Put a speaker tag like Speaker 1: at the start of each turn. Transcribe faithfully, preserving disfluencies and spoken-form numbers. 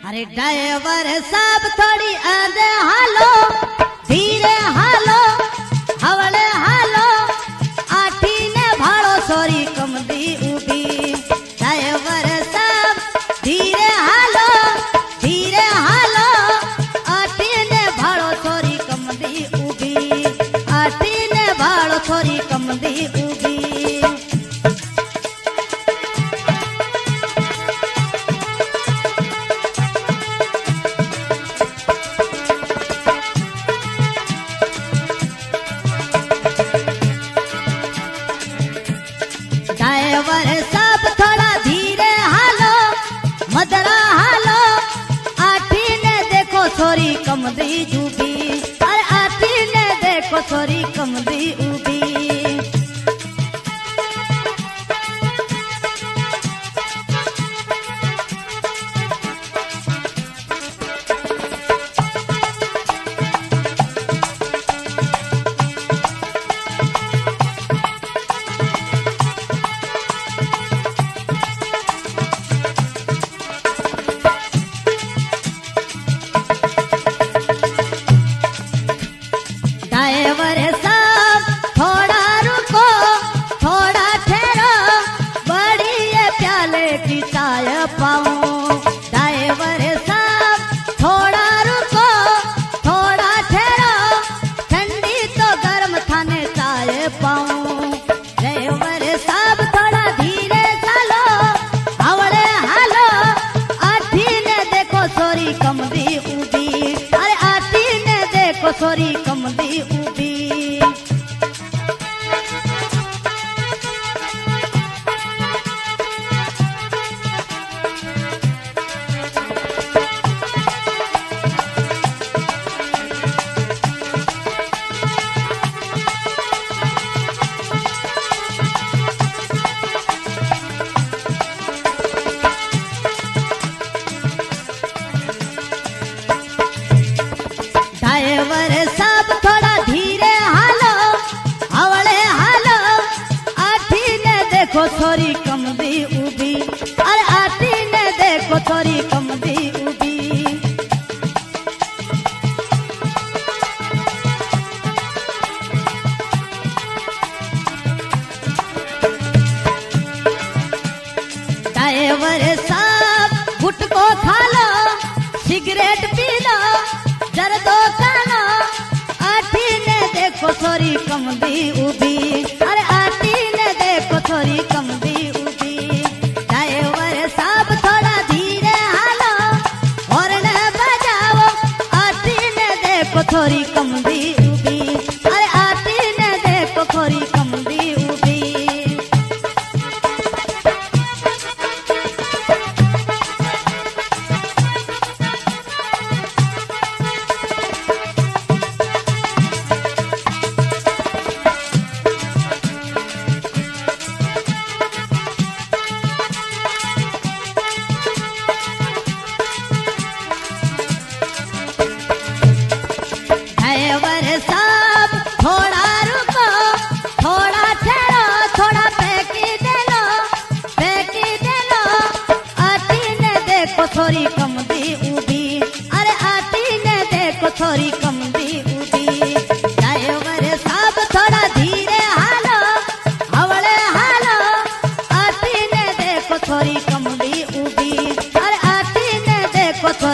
Speaker 1: अरे ड्राइवर साहब थोड़ी आंदे हालो, धीरे हालो, हवले हालो, आठी ने भाड़ो सोरी कम दी उभी। ड्राइवर साहब धीरे हालो, धीरे हालो, आठी ने भाड़ो सोरी कम दी उभी, आठी ने भाड़ो सोरी कम दी उभी। ड्राइवर साहब थोड़ा धीरे हालो, मदरा हालो, आठी ने देखो छोरी कम दी डूबी, अरे आठी ने देखो छोरी कम दी उबी। ड्राइवर साहब थोड़ा रुको, थोड़ा ठहरो, बड़ी ये प्याले की चाय पाऊं। ड्राइवर साहब थोड़ा रुको, थोड़ा ठहरो, ठंडी तो गर्म थाने चाय पाऊं। ड्राइवर साहब थोड़ा धीरे चलो, हवड़े हालो, आठी ने देखो सोरी कम दी उबी, अरे आठी ने देखो सोरी कम दी उबी। ड्राइवर साहब थोड़ा धीरे हालो, हवड़े हालो, आठी ने देखो छोरी कम दी उबी, अरे आठी ने देखो छोरी कम दी उबी। ड्राइवर साहब गुटको खा लो, सिगरेट पी लो, जर्दो खाना, आठी ने देखो छोरी कम दी उबी, अरे आठी ने देखो छोरी कम दी उबी। ड्राइवर साहब थोड़ा धीरे हालो, हॉर्न बजाओ, आठी ने देखो छोरी कम दी उबी, अरे आठी ने देखो छोरी कम दी उबी। ड्राइवर साहब थोड़ा रुको, थोड़ा ठहरो, थोड़ा फेंकी दे लो, फेंकी दे लो, आठी ने देखो छोरी कम दी उबी, अरे आठी ने देखो छोरी कम दी उबी। ड्राइवर साहब थोड़ा धीरे हालो, हवड़े हालो, आठी ने देखो छोरी कम दी उबी, अरे आठी ने देखो छोरी